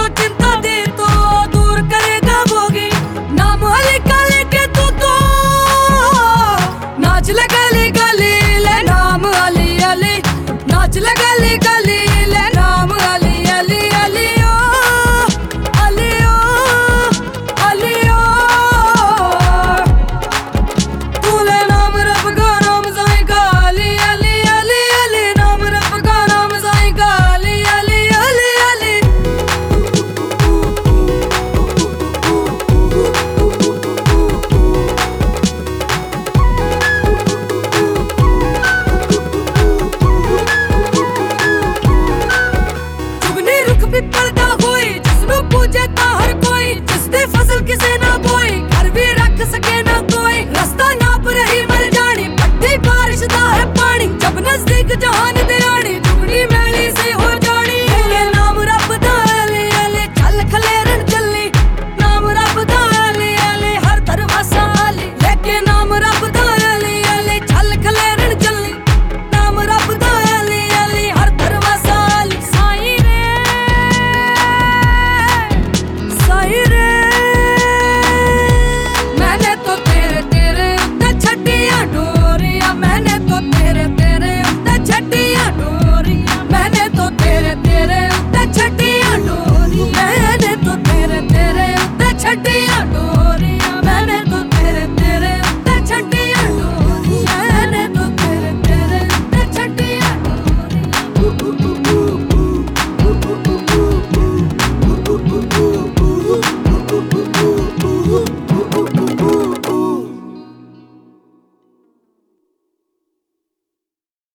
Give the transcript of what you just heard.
चिंता दी तो दूर करेगा भोगी। नाम अली का लेके तू तो नाच ले गली गली, ले नाम अली अली, नाच ले गली गली, ले नाम अली अली अली ओ अली ओ अली ओ। तू ले नाम रब का नाम साईं का अली अली अली अली, नाम रब का नाम साईं का अली अली अली अली। चुगनी रुख पिपल दा होई, जिसनू पूजे ता हर कोई, जिसदी फसल किसे ना बोई, घर भी रख सके ना कोई। रास्ता नाप रही मर जानी, पट्टी बारिश दा है पानी, जब नजदीक जहान